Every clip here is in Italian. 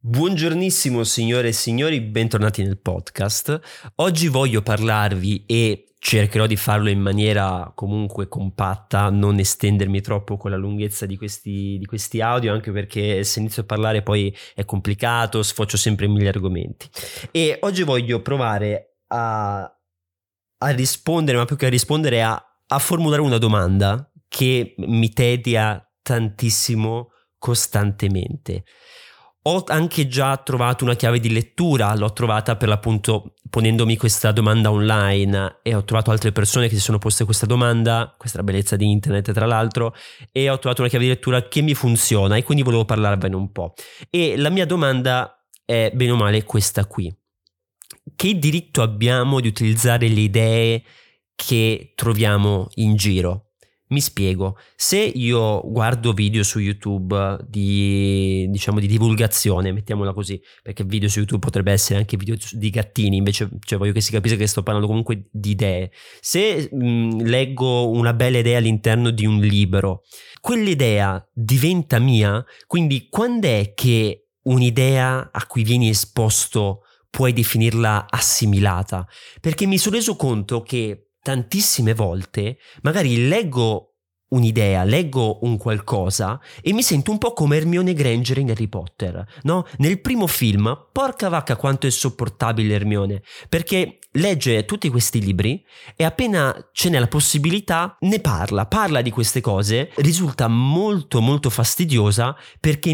Buongiornissimo signore e signori, bentornati nel podcast. Oggi voglio parlarvi e cercherò di farlo in maniera comunque compatta, non estendermi troppo con la lunghezza di questi audio, anche perché se inizio a parlare poi è complicato, sfocio sempre in mille argomenti. E oggi voglio provare a rispondere, ma più che a rispondere, a formulare una domanda che mi tedia tantissimo costantemente. Ho anche già trovato una chiave di lettura, l'ho trovata per l'appunto ponendomi questa domanda online e ho trovato altre persone che si sono poste questa domanda, questa è la bellezza di internet tra l'altro, e ho trovato una chiave di lettura che mi funziona e quindi volevo parlarvene un po'. E la mia domanda è bene o male questa qui: che diritto abbiamo di utilizzare le idee che troviamo in giro? Mi spiego. Se io guardo video su YouTube di divulgazione, mettiamola così, perché video su YouTube potrebbe essere anche video di gattini, invece voglio che si capisca che sto parlando comunque di idee. Se leggo una bella idea all'interno di un libro, quell'idea diventa mia, quindi quando è che un'idea a cui vieni esposto puoi definirla assimilata? Perché mi sono reso conto che tantissime volte magari leggo un'idea, leggo un qualcosa e mi sento un po' come Hermione Granger in Harry Potter, no? Nel primo film, porca vacca quanto è sopportabile Hermione, perché legge tutti questi libri e appena ce n'è la possibilità ne parla di queste cose, risulta molto molto fastidiosa perché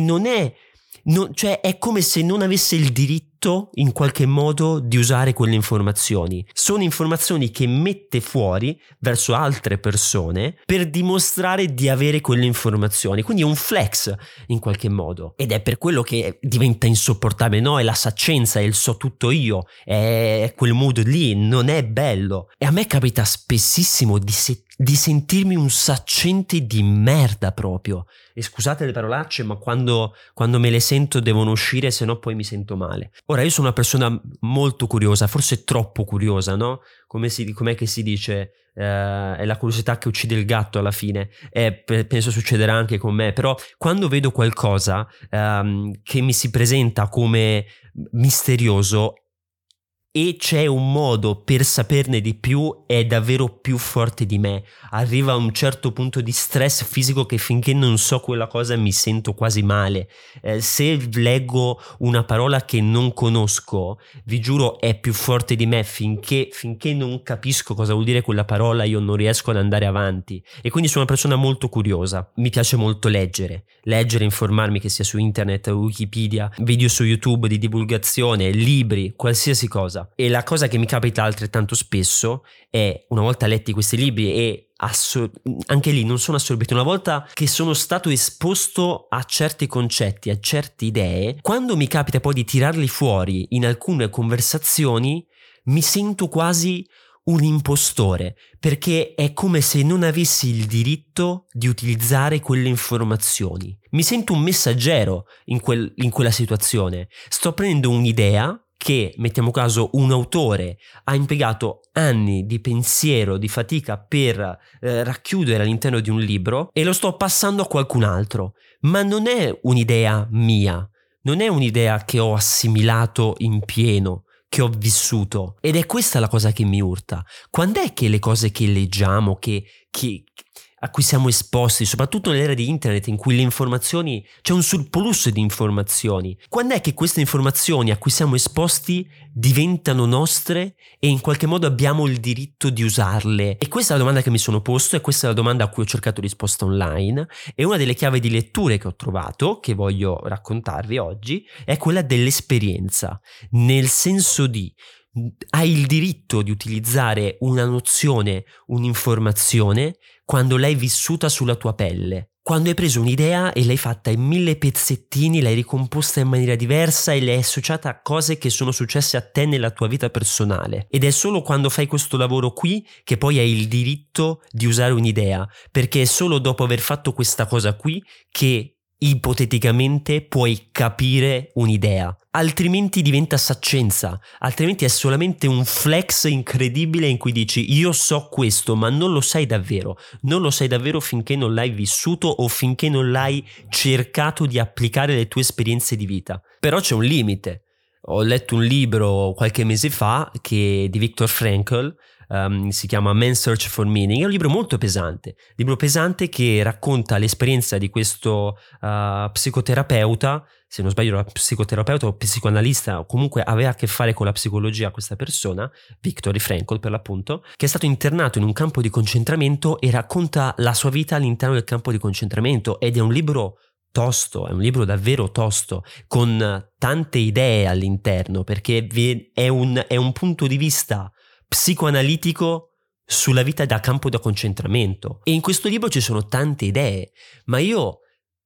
cioè è come se non avesse il diritto in qualche modo di usare quelle informazioni. Sono informazioni che mette fuori verso altre persone per dimostrare di avere quelle informazioni, quindi è un flex in qualche modo, ed è per quello che diventa insopportabile, no? È la saccenza, è il so tutto io, è quel mood lì, non è bello. E a me capita spessissimo di sentirmi un saccente di merda proprio, e scusate le parolacce, ma quando me le sento devono uscire, se no poi mi sento male. Ora, io sono una persona molto curiosa, forse troppo curiosa, no? Com'è che si dice? È la curiosità che uccide il gatto alla fine. Penso succederà anche con me, però quando vedo qualcosa che mi si presenta come misterioso e c'è un modo per saperne di più, è davvero più forte di me. Arriva a un certo punto di stress fisico che finché non so quella cosa mi sento quasi male. Se leggo una parola che non conosco, vi giuro è più forte di me. Finché non capisco cosa vuol dire quella parola, io non riesco ad andare avanti. E quindi sono una persona molto curiosa. Mi piace molto leggere, informarmi, che sia su internet, Wikipedia, video su YouTube di divulgazione, libri, qualsiasi cosa. E la cosa che mi capita altrettanto spesso è, una volta letti questi libri e anche lì non sono assorbito, una volta che sono stato esposto a certi concetti, a certe idee, quando mi capita poi di tirarli fuori in alcune conversazioni mi sento quasi un impostore, perché è come se non avessi il diritto di utilizzare quelle informazioni. Mi sento un messaggero in quella situazione. Sto prendendo un'idea che, mettiamo caso, un autore ha impiegato anni di pensiero, di fatica per racchiudere all'interno di un libro, e lo sto passando a qualcun altro. Ma non è un'idea mia, non è un'idea che ho assimilato in pieno, che ho vissuto. Ed è questa la cosa che mi urta. Quando è che le cose che leggiamo, a cui siamo esposti, soprattutto nell'era di internet in cui le informazioni, c'è un surplus di informazioni, quando è che queste informazioni a cui siamo esposti diventano nostre e in qualche modo abbiamo il diritto di usarle? E questa è la domanda che mi sono posto, e questa è la domanda a cui ho cercato risposta online, e una delle chiavi di letture che ho trovato, che voglio raccontarvi oggi, è quella dell'esperienza, nel senso di: hai il diritto di utilizzare una nozione, un'informazione, quando l'hai vissuta sulla tua pelle. Quando hai preso un'idea e l'hai fatta in 1000 pezzettini, l'hai ricomposta in maniera diversa e l'hai associata a cose che sono successe a te nella tua vita personale. Ed è solo quando fai questo lavoro qui che poi hai il diritto di usare un'idea, perché è solo dopo aver fatto questa cosa qui che ipoteticamente puoi capire un'idea, altrimenti diventa saccenza, altrimenti è solamente un flex incredibile in cui dici io so questo, ma non lo sai davvero finché non l'hai vissuto o finché non l'hai cercato di applicare alle tue esperienze di vita. Però c'è un limite. Ho letto un libro qualche mese fa di Viktor Frankl, si chiama Man's Search for Meaning. È un libro molto pesante, che racconta l'esperienza di questo psicoterapeuta, se non sbaglio era psicoterapeuta o psicoanalista, o comunque aveva a che fare con la psicologia questa persona, Viktor Frankl per l'appunto, che è stato internato in un campo di concentramento e racconta la sua vita all'interno del campo di concentramento, ed è un libro tosto, è un libro davvero tosto, con tante idee all'interno, perché è un punto di vista psicoanalitico sulla vita da campo da concentramento. E in questo libro ci sono tante idee, ma io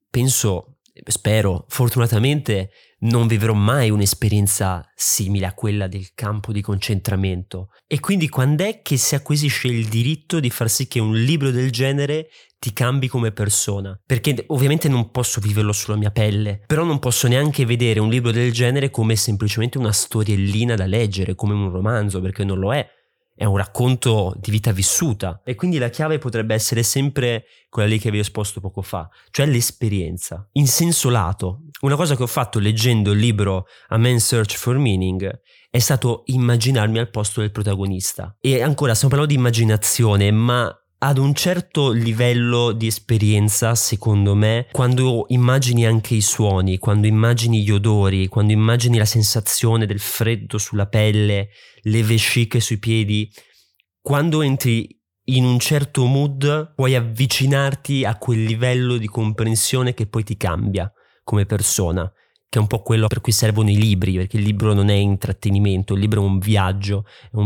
spero, fortunatamente non vivrò mai un'esperienza simile a quella del campo di concentramento. E quindi quando è che si acquisisce il diritto di far sì che un libro del genere ti cambi come persona? Perché ovviamente non posso viverlo sulla mia pelle, però non posso neanche vedere un libro del genere come semplicemente una storiellina da leggere, come un romanzo, perché non lo è. È un racconto di vita vissuta, e quindi la chiave potrebbe essere sempre quella lì che vi ho esposto poco fa, cioè l'esperienza. In senso lato, una cosa che ho fatto leggendo il libro A Man's Search for Meaning è stato immaginarmi al posto del protagonista. E ancora, stiamo parlando di immaginazione, ma ad un certo livello di esperienza, secondo me, quando immagini anche i suoni, quando immagini gli odori, quando immagini la sensazione del freddo sulla pelle, le vesciche sui piedi, quando entri in un certo mood puoi avvicinarti a quel livello di comprensione che poi ti cambia come persona, che è un po' quello per cui servono i libri, perché il libro non è intrattenimento, il libro è un viaggio,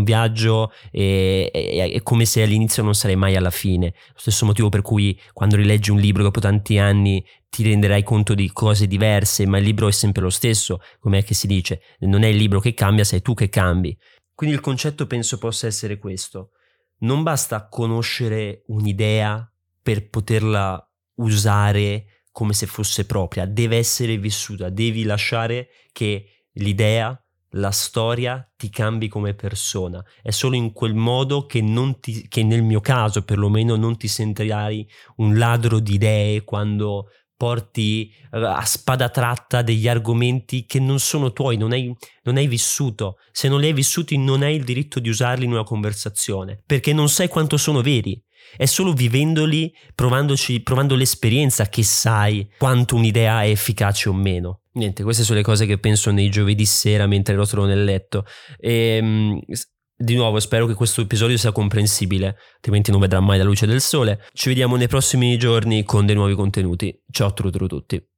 e è come se all'inizio non sarei mai alla fine. Lo stesso motivo per cui quando rileggi un libro dopo tanti anni ti renderai conto di cose diverse, ma il libro è sempre lo stesso, come è che si dice, non è il libro che cambia, sei tu che cambi. Quindi il concetto penso possa essere questo: non basta conoscere un'idea per poterla usare come se fosse propria, deve essere vissuta, devi lasciare che l'idea, la storia ti cambi come persona. È solo in quel modo che nel mio caso perlomeno non ti sentirai un ladro di idee quando porti a spada tratta degli argomenti che non sono tuoi, non hai vissuto. Se non li hai vissuti non hai il diritto di usarli in una conversazione, perché non sai quanto sono veri. È solo vivendoli, provando l'esperienza, che sai quanto un'idea è efficace o meno. Niente, queste sono le cose che penso nei giovedì sera mentre rotolo nel letto. Di nuovo spero che questo episodio sia comprensibile, altrimenti non vedrà mai la luce del sole. Ci vediamo nei prossimi giorni con dei nuovi contenuti. Ciao a tutti.